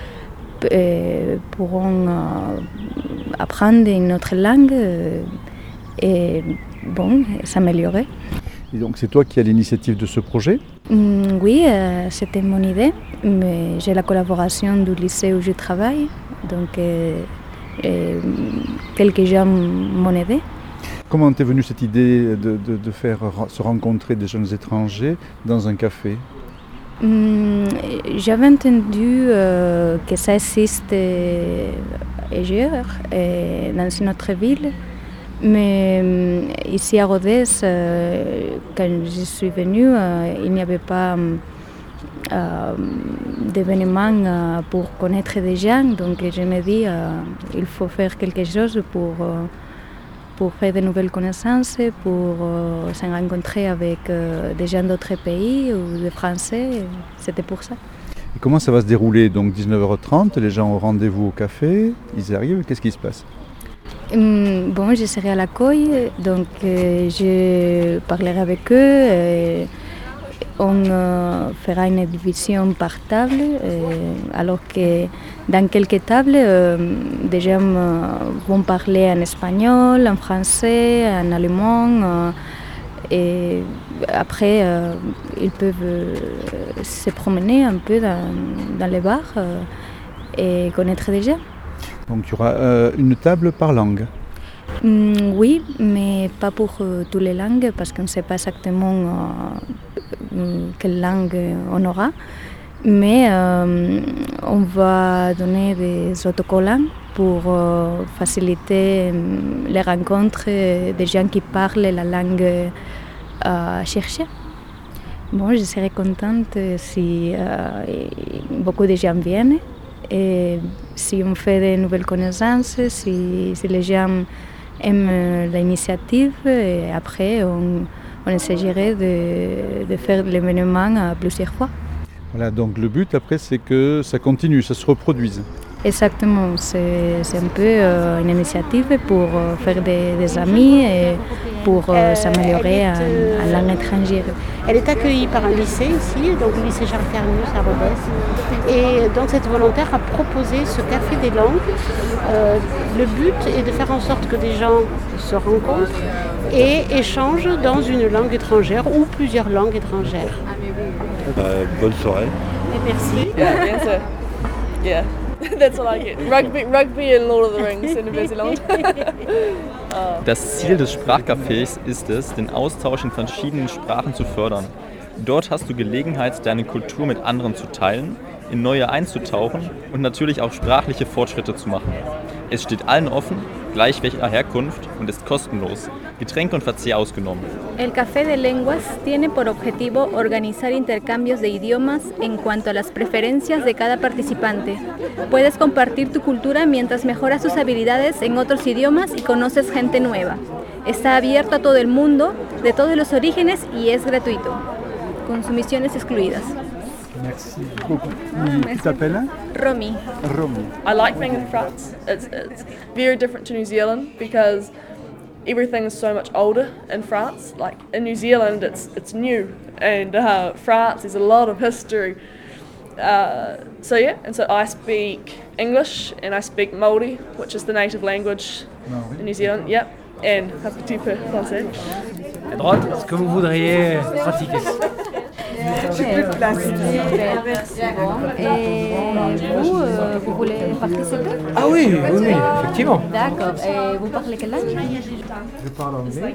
euh, pourront euh, apprendre une autre langue euh, et bon, s'améliorer. Et donc c'est toi qui as l'initiative de ce projet? Mm, oui, euh, c'était mon idée, mais j'ai la collaboration du lycée où je travaille, donc euh, euh, quelques gens m'ont aidé. Comment t'es venue cette idée de, de, de faire se rencontrer des jeunes étrangers dans un café? Mm, j'avais entendu euh, que ça existe ailleurs, euh, dans une autre ville. Mais euh, ici à Rodez, euh, quand je suis venue, euh, il n'y avait pas euh, d'événement euh, pour connaître des gens. Donc je me dis euh, il faut faire quelque chose pour, euh, pour faire de nouvelles connaissances, pour euh, se rencontrer avec euh, des gens d'autres pays ou des Français. C'était pour ça. Et comment ça va se dérouler? Donc dix-neuf heures trente, les gens ont rendez-vous au café, ils arrivent, qu'est-ce qui se passe? Bon, je serai à l'accueil, donc euh, je parlerai avec eux. Euh, on euh, fera une division par table, euh, alors que dans quelques tables, euh, des gens euh, vont parler en espagnol, en français, en allemand. Euh, et après, euh, ils peuvent euh, se promener un peu dans, dans les bars euh, et connaître des gens. Donc il y aura euh, une table par langue? Mm, oui, mais pas pour euh, toutes les langues, parce qu'on ne sait pas exactement euh, quelle langue on aura. Mais euh, on va donner des autocollants pour euh, faciliter les rencontres des gens qui parlent la langue à chercher. Bon, je serais contente si euh, beaucoup de gens viennent. Et si on fait de nouvelles connaissances, si, si les gens aiment l'initiative, et après on, on essaierait de, de faire l'événement plusieurs fois. Voilà, donc le but après c'est que ça continue, ça se reproduise. Exactement, c'est, c'est un peu euh, une initiative pour euh, faire des, des amis et pour euh, s'améliorer en, en langue étrangère. Elle est accueillie par un lycée ici, donc le lycée Charles Carnus à Rodez. Et donc cette volontaire a proposé ce café des langues. Euh, le but est de faire en sorte que des gens se rencontrent et échangent dans une langue étrangère ou plusieurs langues étrangères. Euh, bonne soirée. Et merci. Yeah, answer. Yeah. That's what I get. Rugby, Rugby and Lord of the Rings in Neuseeland. Das Ziel des Sprachcafés ist es, den Austausch in verschiedenen Sprachen zu fördern. Dort hast du Gelegenheit, deine Kultur mit anderen zu teilen, in neue einzutauchen und natürlich auch sprachliche Fortschritte zu machen. Es steht allen offen, gleich welcher Herkunft, und ist kostenlos, Getränke und Verzehr ausgenommen. El Café de Lenguas tiene por objetivo organizar intercambios de idiomas en cuanto a las preferencias de cada participante. Puedes compartir tu cultura mientras mejoras tus habilidades en otros idiomas y conoces gente nueva. Está abierto a todo el mundo, de todos los orígenes, y es gratuito. Consumiciones excluidas. Merci beaucoup. Tu t'appelles? Romy. Romy. I like being in France. It's, it's very different to New Zealand because everything is so much older in France. Like in New Zealand, it's it's new, and uh, France there's a lot of history. Uh, so yeah, and so I speak English and I speak Māori, which is the native language in New Zealand. Yep, and un petit peu français. À droite, ce que vous voudriez pratiquer. J'ai plus de place. Merci. Et vous, euh, vous voulez participer? Ah oui, oui, oui, effectivement. D'accord. Et vous parlez quelle langue? Je parle anglais.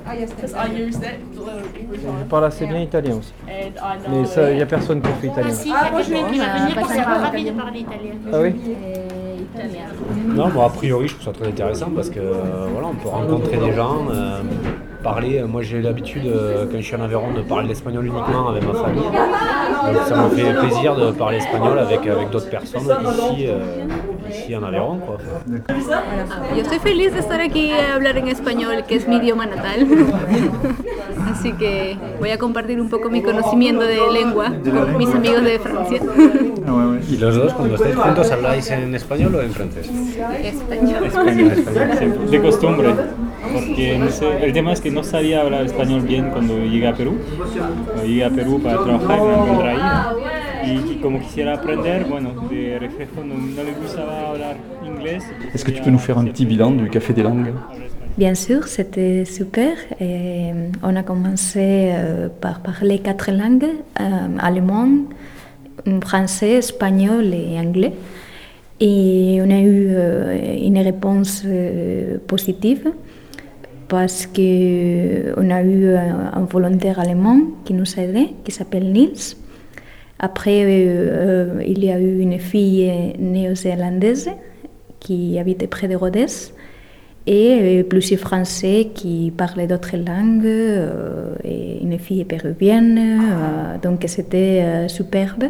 Je parle assez bien italien aussi. Mais il n'y a personne qui fait italien. Ah, moi je vais venir parce que c'est ravi de parler italien. Ah oui? Non, bon, a priori, je trouve ça très intéressant parce que euh, voilà, on peut rencontrer des gens, euh, parler. Moi, j'ai l'habitude, euh, quand je suis en Aveyron, de parler l'espagnol uniquement avec ma famille. Donc, ça me fait plaisir de parler espagnol avec, avec d'autres personnes ici, euh, ici en Aveyron, quoi. Yo estoy feliz de estar aquí a hablar en español, que es mi idioma natal. Así que voy a compartir un poco mi conocimiento de lengua con mis amigos de Francia. ¿Y los dos, cuando estáis juntos, habláis en español o en francés? Español. Español, español. De costumbre, porque no sé, el tema es que no sabía hablar español bien cuando llegué a Perú. Llegué a Perú para trabajar y me encontré ahí. Y, y como quisiera aprender, bueno, de reflejo no, no me gustaba hablar inglés. Est-ce que tu peux nous faire un petit bilan du Café des Langues? Bien sûr, c'était super. Et on a commencé par parler quatre langues, euh, allemand, français, espagnol et anglais. Et on a eu euh, une réponse euh, positive parce qu'on a eu un, un volontaire allemand qui nous a aidés, qui s'appelle Nils. Après, euh, il y a eu une fille néo-zélandaise qui habitait près de Rodez et plusieurs Français qui parlaient d'autres langues euh, et une fille péruvienne. Euh, donc c'était euh, superbe.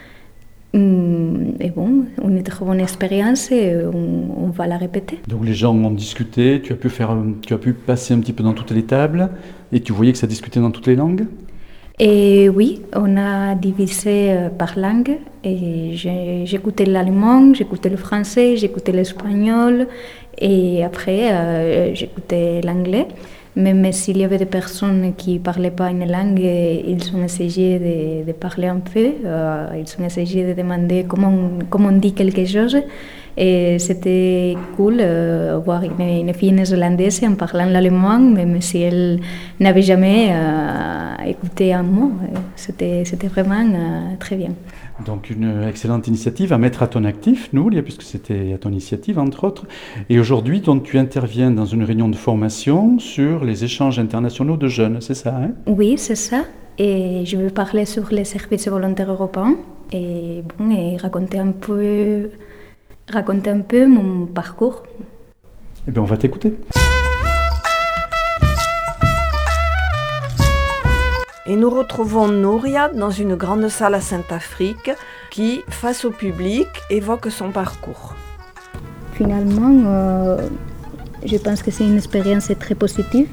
Et bon, une très bonne expérience et on, on va la répéter. Donc les gens ont discuté, tu as pu faire, tu as pu passer un petit peu dans toutes les tables et tu voyais que ça discutait dans toutes les langues? Et oui, on a divisé par langue et j'ai, j'écoutais l'allemand, j'écoutais le français, j'écoutais l'espagnol et après euh, j'écoutais l'anglais. Même s'il y avait des personnes qui ne parlaient pas une langue, ils ont essayé de, de parler un peu, euh, ils ont essayé de demander comment on, comment on dit quelque chose. Et c'était cool euh, voir une, une fille néerlandaise en parlant l'allemand, même si elle n'avait jamais euh, écouté un mot. C'était, c'était vraiment euh, très bien. Donc une excellente initiative à mettre à ton actif, Nouria, puisque c'était à ton initiative entre autres. Et aujourd'hui, donc, tu interviens dans une réunion de formation sur les échanges internationaux de jeunes, c'est ça, hein? Oui, c'est ça. Et je vais parler sur les services volontaires européens et, bon, et raconter un peu, raconter un peu mon parcours. Eh bien, on va t'écouter. Et nous retrouvons Nouria dans une grande salle à Saint-Afrique qui, face au public, évoque son parcours. Finalement, euh, je pense que c'est une expérience très positive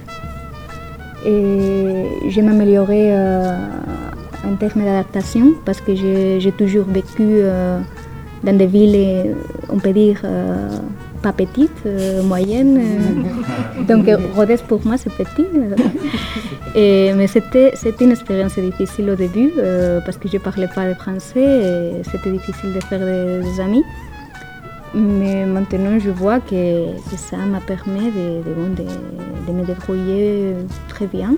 et j'ai m'amélioré euh, en termes d'adaptation parce que j'ai, j'ai toujours vécu euh, dans des villes, on peut dire, euh, pas petites, euh, moyennes. Euh, donc Rodez pour moi c'est petit. Et, mais c'était, c'était une expérience difficile au début euh, parce que je ne parlais pas le français et c'était difficile de faire des, des amis. Mais maintenant je vois que, que ça m'a permis de, de, bon, de, de me débrouiller très bien.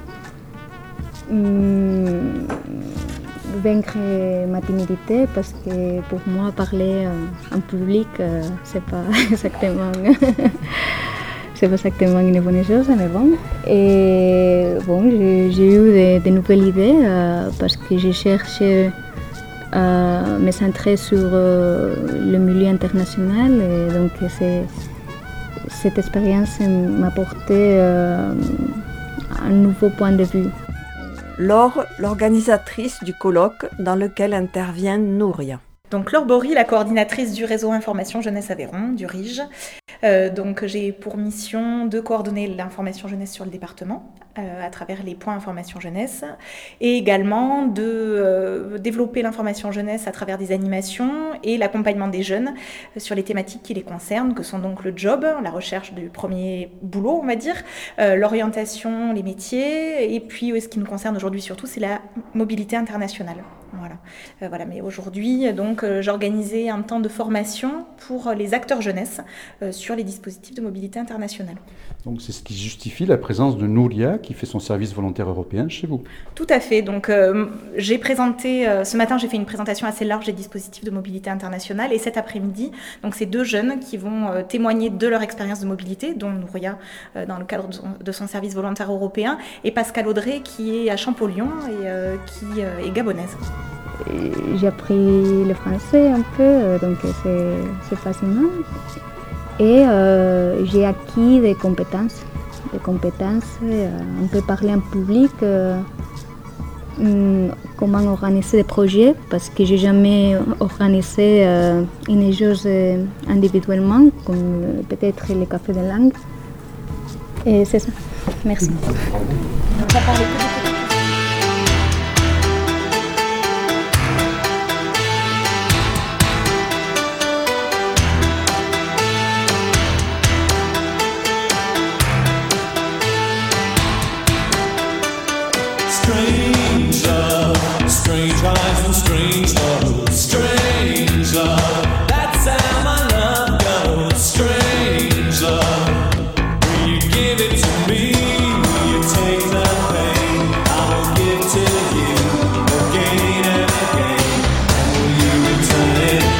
Hum, vaincre ma timidité parce que pour moi parler en public euh, c'est pas exactement c'est pas exactement une bonne chose, mais bon. Et bon, j'ai, j'ai eu de, de nouvelles idées euh, parce que j'ai cherché à me centrer sur euh, le milieu international et donc c'est, cette expérience m'a apporté euh, un nouveau point de vue. Laure, l'organisatrice du colloque dans lequel intervient Nouria. Donc Laure Bory, la coordinatrice du réseau Information Jeunesse Aveyron, du R I J. Euh, donc j'ai pour mission de coordonner l'information jeunesse sur le département euh, à travers les points information jeunesse et également de euh, développer l'information jeunesse à travers des animations et l'accompagnement des jeunes sur les thématiques qui les concernent, que sont donc le job, la recherche du premier boulot, on va dire, euh, l'orientation, les métiers, et puis ce qui nous concerne aujourd'hui surtout, c'est la mobilité internationale. Voilà. Euh, voilà. Mais aujourd'hui, donc, euh, j'organisais un temps de formation pour les acteurs jeunesse euh, sur les dispositifs de mobilité internationale. Donc c'est ce qui justifie la présence de Nouria qui fait son service volontaire européen chez vous. Tout à fait. Donc euh, j'ai présenté, euh, ce matin j'ai fait une présentation assez large des dispositifs de mobilité internationale et cet après-midi, donc c'est deux jeunes qui vont euh, témoigner de leur expérience de mobilité, dont Nouria euh, dans le cadre de son, de son service volontaire européen et Pascal Audrey qui est à Champollion et euh, qui euh, est gabonaise. J'ai appris le français un peu, donc c'est, c'est facilement. Et euh, j'ai acquis des compétences. Des compétences, euh, on peut parler en public, euh, comment organiser des projets, parce que j'ai jamais organisé euh, une chose individuellement, comme peut-être le café de langue. Et c'est ça. Merci. Strange eyes and strange love, strange love. That's how my love goes, strange love. Will you give it to me? Will you take the pain? I will give to you again and again. And will you return it?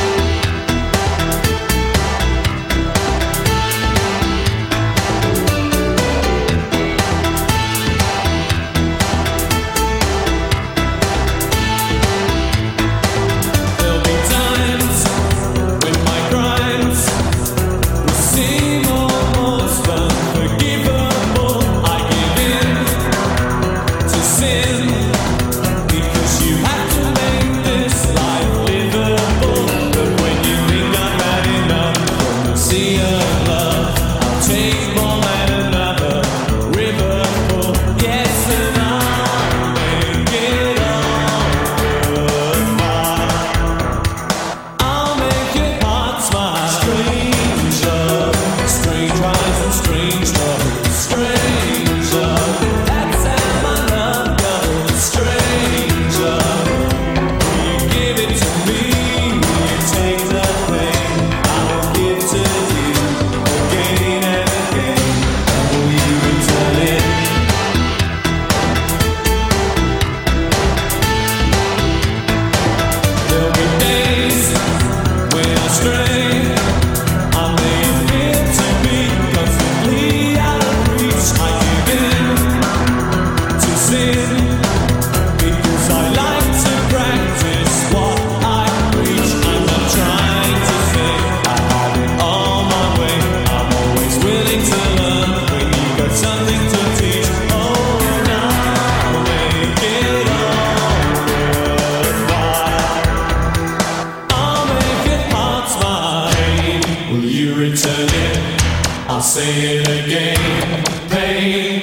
Say it again, pain,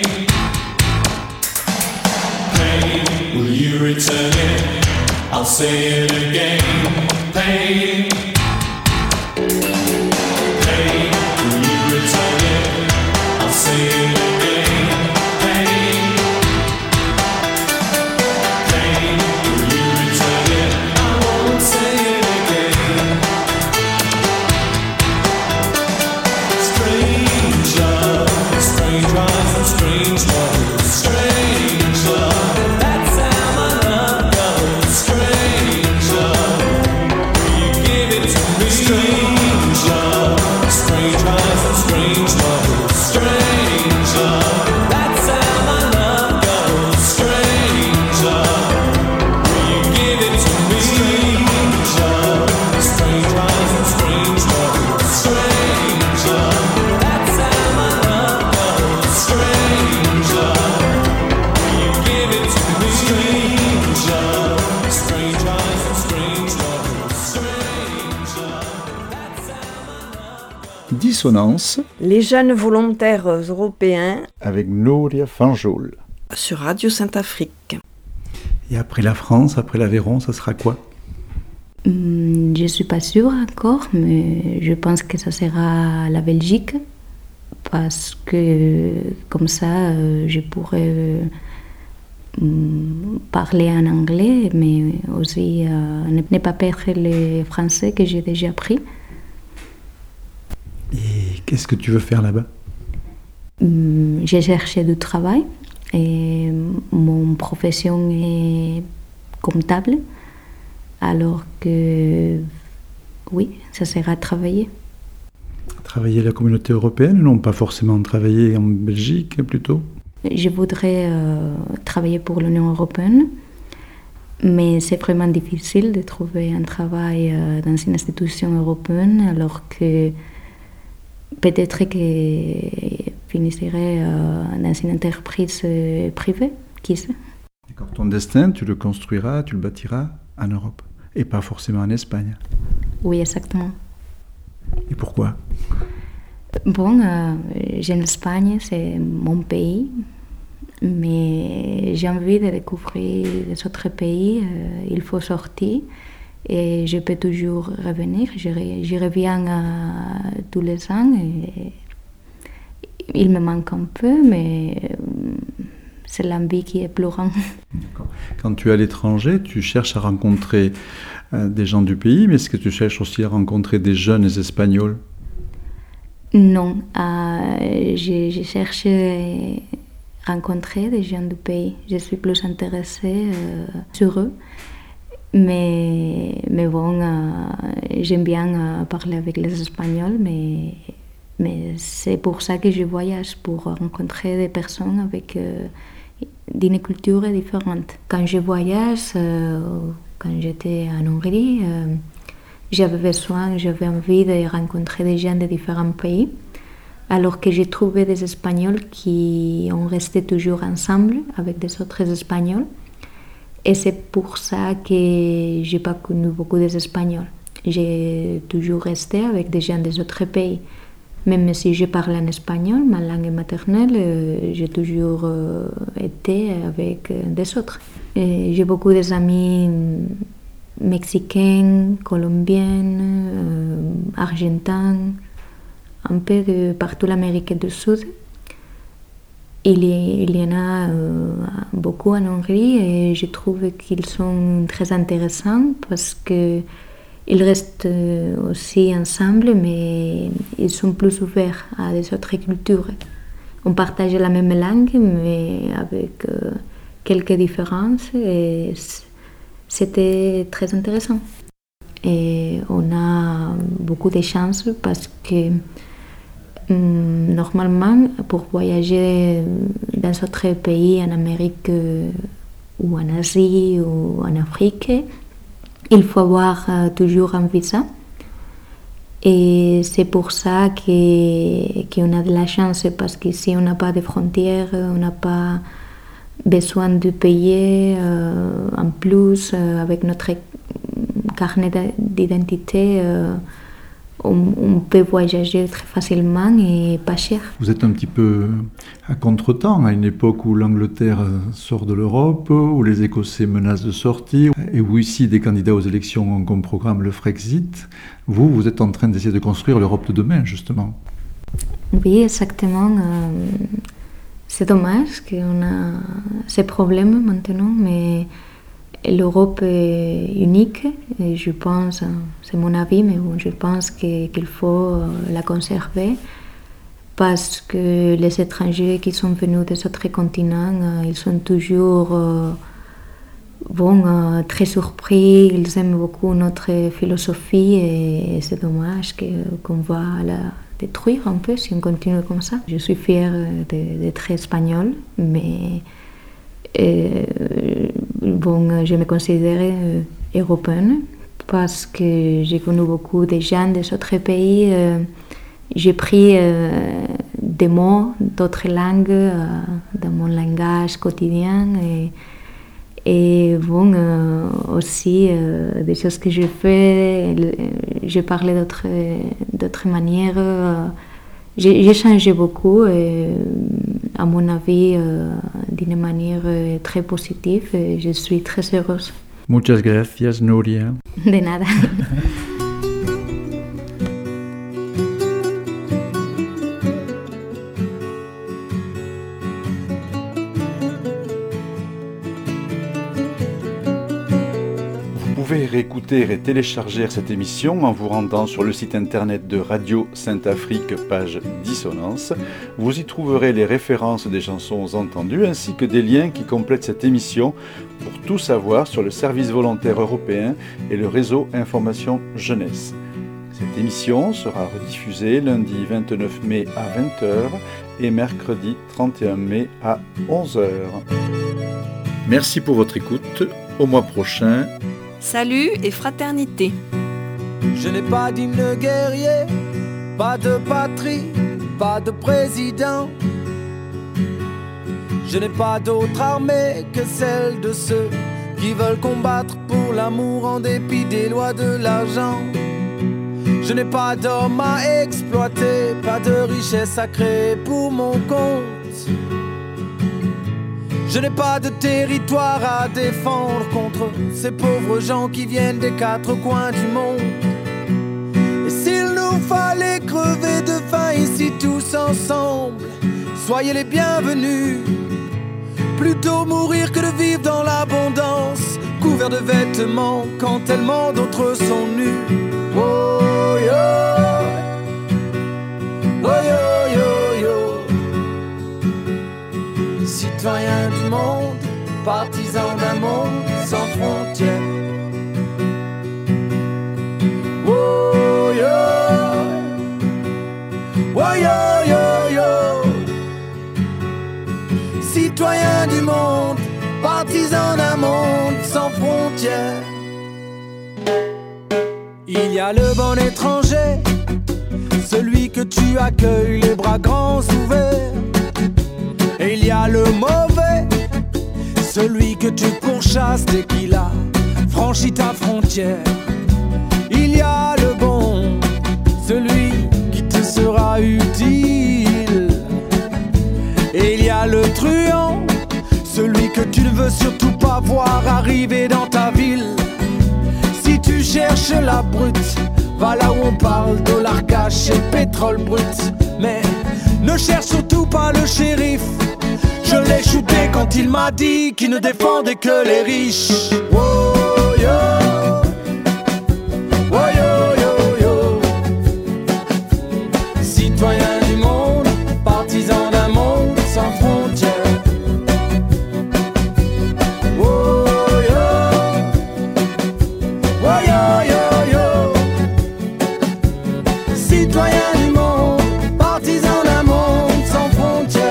pain, will you return it? I'll say it again, pain. Dissonance. Les jeunes volontaires européens. Avec Nouria Fanjoul. Sur Radio Sainte-Afrique. Et après la France, après l'Aveyron, ça sera quoi? Je ne suis pas sûre encore, mais je pense que ça sera la Belgique. Parce que comme ça, je pourrais parler en anglais, mais aussi euh, ne pas perdre le français que j'ai déjà appris. Et qu'est-ce que tu veux faire là-bas? J'ai cherché du travail et mon profession est comptable, alors que oui, ça sera travailler. Travailler la communauté européenne, non pas forcément travailler en Belgique plutôt? Je voudrais euh, travailler pour l'Union européenne, mais c'est vraiment difficile de trouver un travail euh, dans une institution européenne, alors que peut-être que je finirais euh, dans une entreprise euh, privée, qui sait. D'accord. Ton destin, tu le construiras, tu le bâtiras en Europe, et pas forcément en Espagne. Oui, exactement. Et pourquoi? Bon, euh, j'aime l'Espagne, c'est mon pays, mais j'ai envie de découvrir les autres pays. Euh, il faut sortir et je peux toujours revenir. Je, je reviens euh, tous les ans et il me manque un peu, mais euh, c'est l'envie qui est plus grande. D'accord. Quand tu es à l'étranger, tu cherches à rencontrer euh, des gens du pays, mais est-ce que tu cherches aussi à rencontrer des jeunes Espagnols? Non, euh, je, je cherche à rencontrer des gens du pays. Je suis plus intéressée euh, sur eux. Mais, mais bon, euh, j'aime bien euh, parler avec les Espagnols, mais, mais c'est pour ça que je voyage, pour rencontrer des personnes avec euh, d'une culture différente. Quand je voyage, euh, quand j'étais en Hongrie, euh, j'avais besoin, j'avais envie de rencontrer des gens de différents pays, alors que j'ai trouvé des Espagnols qui ont resté toujours ensemble avec des autres Espagnols. Et c'est pour ça que je n'ai pas connu beaucoup d'Espagnols. J'ai toujours resté avec des gens des autres pays. Même si je parle en espagnol, ma langue maternelle, j'ai toujours euh, été avec des autres. Et j'ai beaucoup d'amis mexicains, colombiens, euh, argentins, un peu de partout l'Amérique du Sud. Il y, il y en a euh, beaucoup en Hongrie et je trouve qu'ils sont très intéressants parce qu'ils restent aussi ensemble, mais ils sont plus ouverts à des autres cultures. On partage la même langue, mais avec euh, quelques différences et c'était très intéressant. Et on a beaucoup de chance parce que normalement, pour voyager dans d'autres pays, en Amérique ou en Asie ou en Afrique, il faut avoir toujours un visa. Et c'est pour ça que, qu'on a de la chance, parce qu'ici on n'a pas de frontières, on n'a pas besoin de payer euh, en plus euh, avec notre carnet d'identité. Euh, On, on peut voyager très facilement et pas cher. Vous êtes un petit peu à contre-temps, à une époque où l'Angleterre sort de l'Europe, où les Écossais menacent de sortir, et où ici des candidats aux élections ont comme programme le Frexit. Vous, vous êtes en train d'essayer de construire l'Europe de demain, justement. Oui, exactement. Euh, c'est dommage qu'on a ces problèmes maintenant, mais l'Europe est unique et je pense, c'est mon avis, mais bon, je pense que, qu'il faut la conserver parce que les étrangers qui sont venus des autres continents, ils sont toujours euh, bon, euh, très surpris, ils aiment beaucoup notre philosophie et c'est dommage que, qu'on va la détruire un peu si on continue comme ça. Je suis fière d'être espagnole, mais Euh, bon, je me considère euh, européenne parce que j'ai connu beaucoup de gens des autres pays. Euh, j'ai pris euh, des mots d'autres langues euh, dans mon langage quotidien et, Et bon, euh, aussi, euh, des choses que je fais, je parlais d'autres, d'autres manières. Euh, j'ai, j'ai changé beaucoup, et, à mon avis, euh, d'une manière très positive, et je suis très heureuse. Muchas gracias, Nuria. De nada. Vous pouvez réécouter et télécharger cette émission en vous rendant sur le site internet de Radio Sainte-Afrique, page Dissonance. Vous y trouverez les références des chansons entendues ainsi que des liens qui complètent cette émission pour tout savoir sur le service volontaire européen et le réseau Information Jeunesse. Cette émission sera rediffusée lundi vingt-neuf mai à vingt heures et mercredi trente et un mai à onze heures. Merci pour votre écoute. Au mois prochain. Salut et fraternité. Je n'ai pas d'hymne guerrier, pas de patrie, pas de président. Je n'ai pas d'autre armée que celle de ceux qui veulent combattre pour l'amour en dépit des lois de l'argent. Je n'ai pas d'hommes à exploiter, pas de richesse à créer pour mon compte. Je n'ai pas de territoire à défendre contre ces pauvres gens qui viennent des quatre coins du monde. Et s'il nous fallait crever de faim ici tous ensemble, soyez les bienvenus. Plutôt mourir que de vivre dans l'abondance, couverts de vêtements quand tellement d'autres sont nus. Oh yo, oh yo yo yo. Citoyens du monde, partisans d'un monde sans frontières. Oh yo, oh yo yo yo. Citoyens du monde, partisans d'un monde sans frontières. Il y a le bon étranger, celui que tu accueilles les bras grands ouverts. Et il y a le mauvais, celui que tu pourchasses dès qu'il a franchi ta frontière. Il y a le bon, celui qui te sera utile. Et il y a le truand, celui que tu ne veux surtout pas voir arriver dans ta ville. Si tu cherches la brute, va là où on parle dollar cash et pétrole brut. Mais ne cherche surtout pas le shérif. Je l'ai shooté quand il m'a dit qu'il ne défendait que les riches. Oh yo, oh yo yo yo. Citoyens du monde, partisans d'un monde sans frontières. Oh yo, oh yo yo yo. Citoyens du monde, partisans d'un monde sans frontières.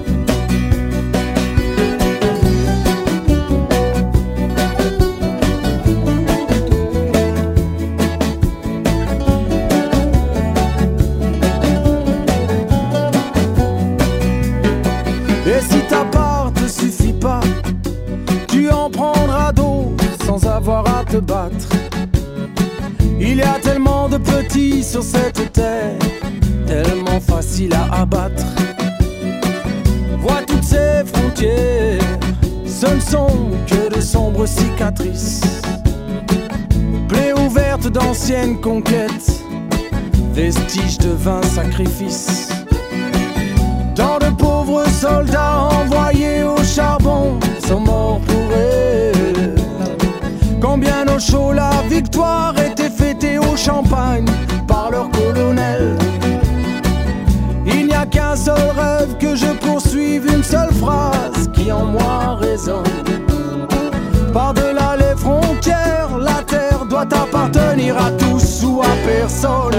Et si ta part te suffit pas, tu en prendras d'autres sans avoir à te battre. Il y a tellement de petits sur cette terre, tellement facile à abattre. Vois toutes ces frontières, ce ne sont que de sombres cicatrices. Plaies ouvertes d'anciennes conquêtes, vestiges de vains sacrifices. Tant de pauvres soldats envoyés au charbon sont morts pour elle. Combien au chaud la victoire était fêtée au champagne par leur colonel. Il n'y a qu'un seul rêve que je poursuive, une seule phrase qui en moi résonne. Par-delà les frontières, la terre doit appartenir à tous ou à personne.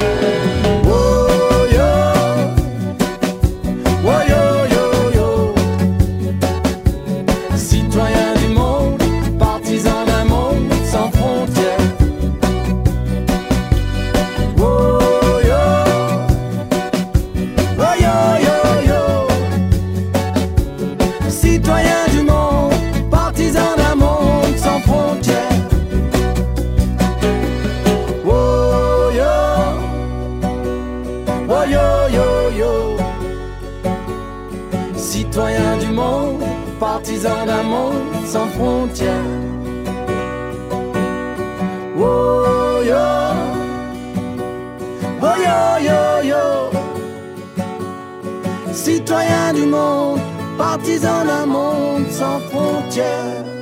Oh yo, oh yo yo yo. Citoyens du monde, partisans d'un monde sans frontières. Oh yo, oh yo yo yo. Citoyens du monde, partisans d'un citoyen du monde, partisan d'un monde sans frontières. Oh yo, oh yo yo yo, citoyen du monde, partisan d'un monde sans frontières.